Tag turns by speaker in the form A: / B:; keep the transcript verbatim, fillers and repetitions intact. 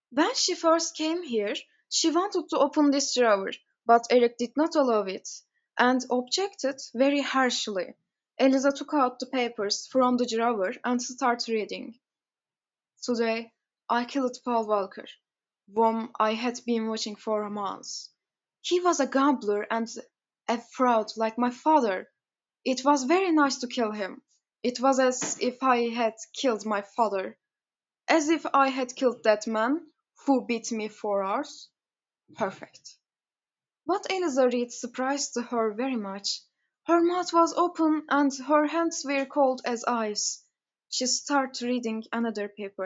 A: When she first came here, she wanted to open this drawer, but Eric did not allow it, and objected very harshly. Eliza took out the papers from the drawer and started reading. Today, I killed Paul Walker, whom I had been watching for a month. He was a gambler and a fraud like my father. It was very nice to kill him. It was as if I had killed my father. As if I had killed that man who beat me for hours. Perfect. What Eliza read surprised her very much. Her mouth was open and her hands were cold as ice. She started reading another paper.